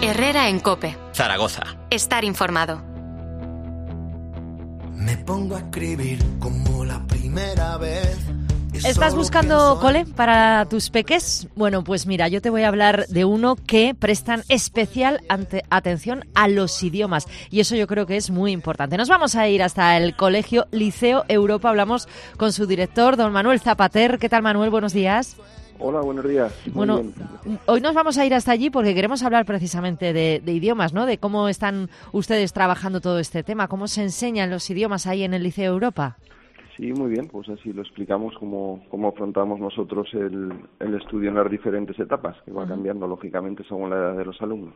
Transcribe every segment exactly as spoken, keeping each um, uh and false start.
Herrera en COPE. Zaragoza. Estar informado. Me pongo a escribir como la primera vez. ¿Estás buscando cole para tus peques? Bueno, pues mira, yo te voy a hablar de uno que prestan especial ante- atención a los idiomas, y eso yo creo que es muy importante. Nos vamos a ir hasta el colegio Liceo Europa. Hablamos con su director, don Manuel Zapater. ¿Qué tal, Manuel? Buenos días. Hola, buenos días. Muy bueno, bien. Hoy nos vamos a ir hasta allí porque queremos hablar precisamente de, de idiomas, ¿no? De cómo están ustedes trabajando todo este tema, cómo se enseñan los idiomas ahí en el Liceo Europa. Sí, muy bien, pues así lo explicamos cómo, cómo afrontamos nosotros el, el estudio en las diferentes etapas, que va cambiando lógicamente según la edad de los alumnos.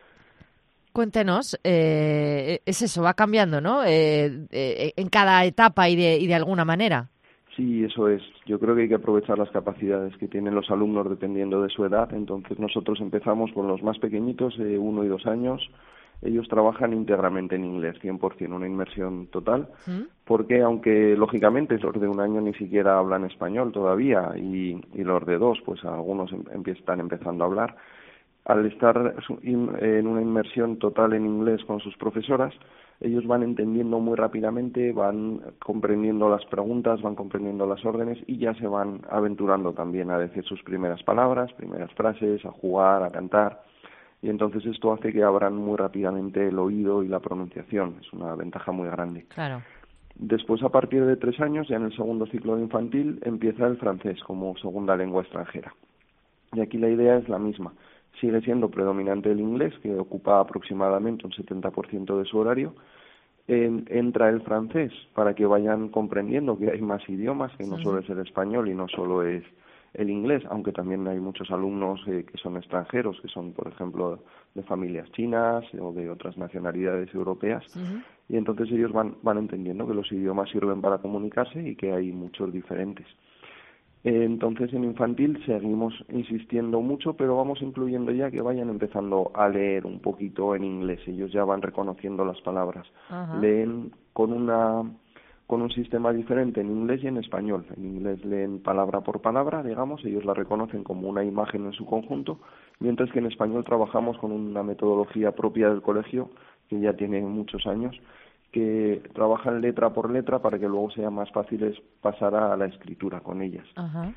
Cuéntenos, eh, es eso, va cambiando, ¿no? Eh, eh, en cada etapa y de, y de alguna manera. Sí, eso es. Yo creo que hay que aprovechar las capacidades que tienen los alumnos dependiendo de su edad. Entonces nosotros empezamos con los más pequeñitos, de uno y dos años. Ellos trabajan íntegramente en inglés, cien por ciento, una inmersión total, ¿Mm? Porque aunque lógicamente los de un año ni siquiera hablan español todavía y, y los de dos, pues algunos em, están empezando a hablar, al estar en una inmersión total en inglés con sus profesoras, ellos van entendiendo muy rápidamente, van comprendiendo las preguntas, van comprendiendo las órdenes y ya se van aventurando también a decir sus primeras palabras, primeras frases, a jugar, a cantar. Y entonces esto hace que abran muy rápidamente el oído y la pronunciación. Es una ventaja muy grande. Claro. Después, a partir de tres años, ya en el segundo ciclo de infantil, empieza el francés como segunda lengua extranjera. Y aquí la idea es la misma. Sigue siendo predominante el inglés, que ocupa aproximadamente un setenta por ciento de su horario. En, entra el francés para que vayan comprendiendo que hay más idiomas, que no solo es el español y no solo es el inglés, aunque también hay muchos alumnos eh, que son extranjeros, que son, por ejemplo, de familias chinas o de otras nacionalidades europeas, uh-huh. Y entonces ellos van, van entendiendo que los idiomas sirven para comunicarse y que hay muchos diferentes. Eh, entonces en infantil seguimos insistiendo mucho, pero vamos incluyendo ya que vayan empezando a leer un poquito en inglés. Ellos ya van reconociendo las palabras. Uh-huh. Leen con una... con un sistema diferente en inglés y en español. En inglés leen palabra por palabra, digamos, ellos la reconocen como una imagen en su conjunto, mientras que en español trabajamos con una metodología propia del colegio, que ya tiene muchos años, que trabajan letra por letra para que luego sea más fácil pasar a la escritura con ellas. Uh-huh.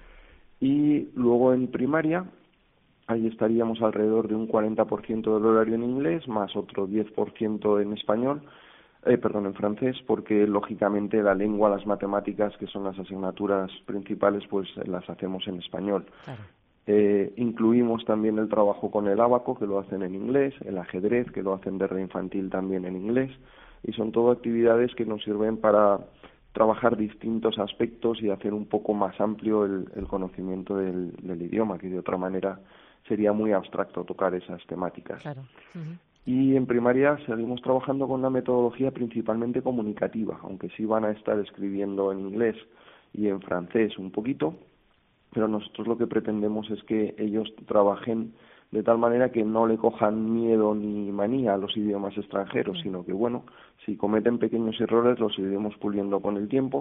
Y luego en primaria, ahí estaríamos alrededor de un cuarenta por ciento del horario en inglés, más otro diez por ciento en español, Eh, perdón, en francés, porque lógicamente la lengua, las matemáticas, que son las asignaturas principales, pues las hacemos en español. Claro. Eh, incluimos también el trabajo con el ábaco, que lo hacen en inglés, el ajedrez, que lo hacen desde infantil también en inglés, y son todo actividades que nos sirven para trabajar distintos aspectos y hacer un poco más amplio el, el conocimiento del, del idioma, que de otra manera sería muy abstracto tocar esas temáticas. Claro. Uh-huh. Y en primaria seguimos trabajando con una metodología principalmente comunicativa, aunque sí van a estar escribiendo en inglés y en francés un poquito, pero nosotros lo que pretendemos es que ellos trabajen de tal manera que no le cojan miedo ni manía a los idiomas extranjeros, mm. sino que, bueno, si cometen pequeños errores los iremos puliendo con el tiempo,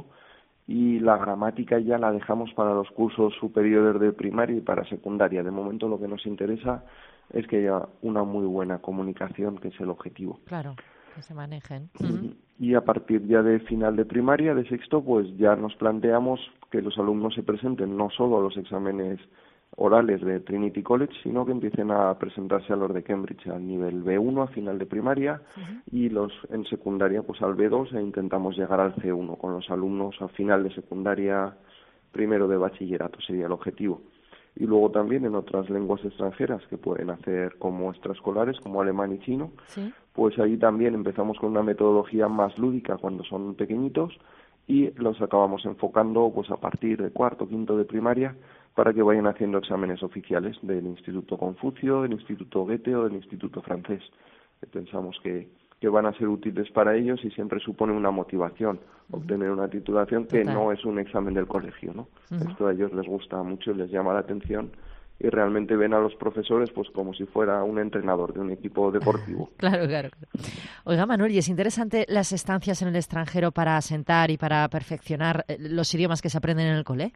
y la gramática ya la dejamos para los cursos superiores de primaria y para secundaria. De momento lo que nos interesa es que haya una muy buena comunicación, que es el objetivo. Claro, que se manejen. Uh-huh. Y a partir ya de final de primaria, de sexto, pues ya nos planteamos que los alumnos se presenten no solo a los exámenes orales de Trinity College, sino que empiecen a presentarse a los de Cambridge al nivel be uno a final de primaria, uh-huh. y los en secundaria pues al be dos, e intentamos llegar al ce uno con los alumnos a final de secundaria, primero de bachillerato sería el objetivo. Y luego también en otras lenguas extranjeras que pueden hacer como extraescolares, como alemán y chino, ¿sí? Pues ahí también empezamos con una metodología más lúdica cuando son pequeñitos y los acabamos enfocando pues a partir de cuarto, quinto de primaria para que vayan haciendo exámenes oficiales del Instituto Confucio, del Instituto Goethe o del Instituto Francés. Pensamos que, que van a ser útiles para ellos y siempre supone una motivación uh-huh. obtener una titulación que Total. No es un examen del colegio, ¿no? Uh-huh. Esto a ellos les gusta mucho y les llama la atención y realmente ven a los profesores pues como si fuera un entrenador de un equipo deportivo. Claro, claro, claro. Oiga, Manuel, ¿y es interesante las estancias en el extranjero para asentar y para perfeccionar los idiomas que se aprenden en el cole?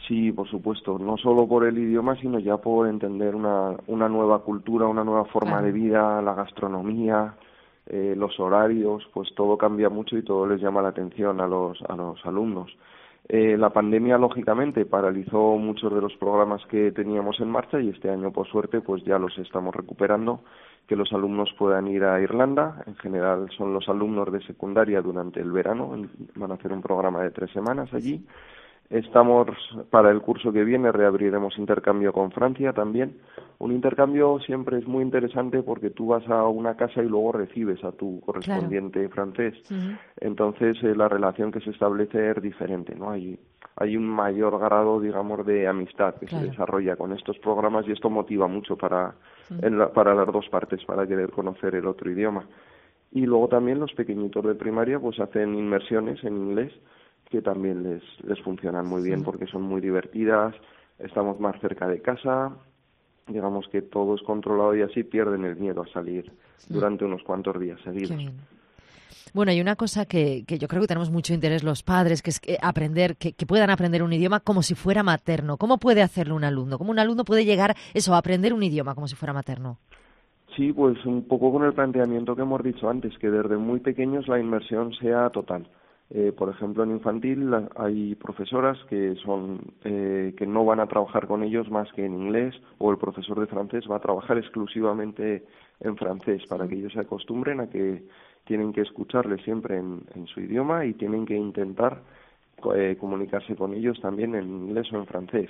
Sí, por supuesto, no solo por el idioma, sino ya por entender una, una nueva cultura, una nueva forma Claro. de vida, la gastronomía, eh, los horarios, pues todo cambia mucho y todo les llama la atención a los, a los alumnos. Eh, la pandemia, lógicamente, paralizó muchos de los programas que teníamos en marcha y este año, por suerte, pues ya los estamos recuperando, que los alumnos puedan ir a Irlanda. En general son los alumnos de secundaria durante el verano, van a hacer un programa de tres semanas allí. Estamos, para el curso que viene, reabriremos intercambio con Francia también. Un intercambio siempre es muy interesante porque tú vas a una casa y luego recibes a tu correspondiente claro. francés. Uh-huh. Entonces, eh, la relación que se establece es diferente, ¿no? Hay, hay un mayor grado, digamos, de amistad que claro. se desarrolla con estos programas y esto motiva mucho para, uh-huh. en la, para las dos partes, para querer conocer el otro idioma. Y luego también los pequeñitos de primaria pues hacen inmersiones en inglés que también les, les funcionan muy bien sí. porque son muy divertidas, estamos más cerca de casa, digamos que todo es controlado y así pierden el miedo a salir sí. durante unos cuantos días seguidos. Bueno, hay una cosa que, que yo creo que tenemos mucho interés los padres, que es que aprender, que, que puedan aprender un idioma como si fuera materno. ¿Cómo puede hacerlo un alumno? ¿Cómo un alumno puede llegar eso, a aprender un idioma como si fuera materno? Sí, pues un poco con el planteamiento que hemos dicho antes, que desde muy pequeños la inmersión sea total. Eh, por ejemplo, en infantil la, hay profesoras que son eh, que no van a trabajar con ellos más que en inglés, o el profesor de francés va a trabajar exclusivamente en francés para que ellos se acostumbren a que tienen que escucharles siempre en, en su idioma y tienen que intentar eh, comunicarse con ellos también en inglés o en francés.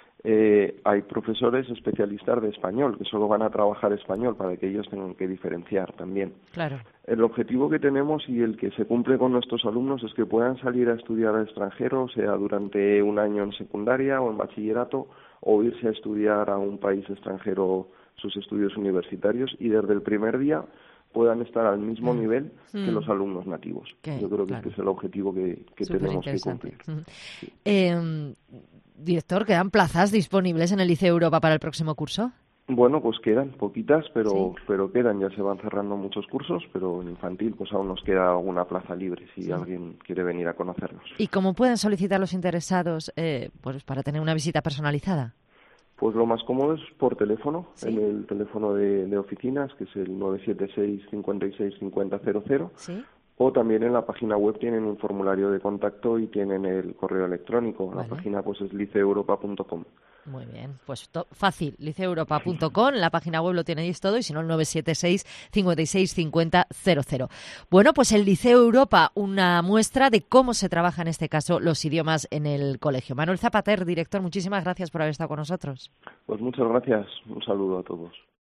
Eh, hay profesores especialistas de español que solo van a trabajar español para que ellos tengan que diferenciar también. Claro. El objetivo que tenemos y el que se cumple con nuestros alumnos es que puedan salir a estudiar al extranjero, sea durante un año en secundaria o en bachillerato, o irse a estudiar a un país extranjero sus estudios universitarios y desde el primer día puedan estar al mismo mm. nivel mm. que los alumnos nativos. ¿Qué? Yo creo que Claro. este es el objetivo que, que tenemos que cumplir. Mm. Sí. Eh, Director, ¿quedan plazas disponibles en el Liceo Europa para el próximo curso? Bueno, pues quedan poquitas, pero sí. pero quedan, ya se van cerrando muchos cursos, pero en infantil pues aún nos queda alguna plaza libre si sí. alguien quiere venir a conocernos. ¿Y cómo pueden solicitar los interesados eh, pues para tener una visita personalizada? Pues lo más cómodo es por teléfono, ¿sí? en el teléfono de, de oficinas, que es el nueve siete seis, cinco seis cinco cero cero cero. ¿Sí? O también en la página web tienen un formulario de contacto y tienen el correo electrónico. Vale. La página pues es liceo europa punto com. Muy bien, pues to- fácil, liceo europa punto com, en la página web lo tenéis todo y si no el nueve siete seis, cinco seis cinco cero cero cero. Bueno, pues el Liceo Europa, una muestra de cómo se trabaja en este caso los idiomas en el colegio. Manuel Zapater, director, muchísimas gracias por haber estado con nosotros. Pues muchas gracias, un saludo a todos.